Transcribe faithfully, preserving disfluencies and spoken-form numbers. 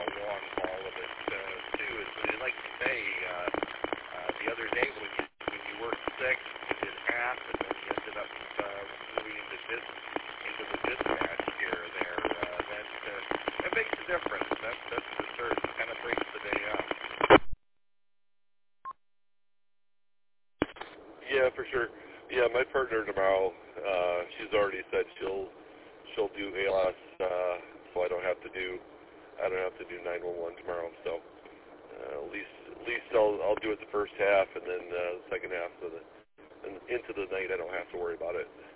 long haul of it uh, too. Is that, like you say, uh, uh, the other day when you when you worked six, you did half, and then you ended up uh, moving into this into the dispatch here or there. Uh, that uh, that makes a difference. That's that's for sure. It kind of breaks the day up. Yeah, for sure. Yeah, my partner tomorrow, uh, she's already said she'll she'll do A L S, uh, so I don't have to do I don't have to do nine one one tomorrow. So uh, at least at least I'll I'll do it the first half, and then uh, the second half of the and into the night I don't have to worry about it.